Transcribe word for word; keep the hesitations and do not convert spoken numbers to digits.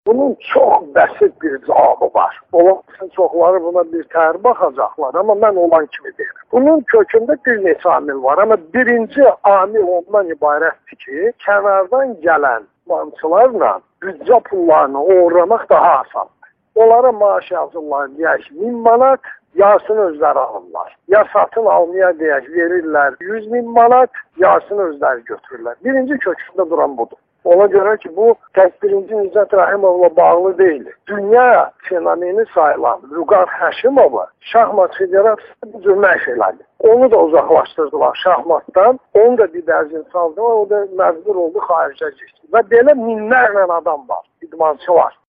Bunun çox bəsit bir cavabı var. Olasın çoxları buna bir təhər baxacaqlar, amma mən olan kimi deyirəm. Bunun kökündə bir neçə amil var, amma birinci amil ondan ibarətdir ki, kənardan gələn bankçılarla büdcə pullarını oğurlamaq daha asandır. Onlara maaş yazırlar, deyək, min manat, yarısını özləri alırlar. Ya satın almaya deyək, verirlər yüz min manat, yarısını özləri götürürlər. Birinci kökündə duran budur. Ona görə ki, bu tək birinci Nicat Rahimovla bağlı deyil. Dünya fenomeni sayılan Vüqar Həşimova şahmat federasiyası bu cür məşq elədi. Onu da uzaqlaşdırdılar şahmatdan. Onu da bir dərzin saldılar, o da məcbur oldu xaricə getdi. Və belə minlərlə adam var, idmançı var.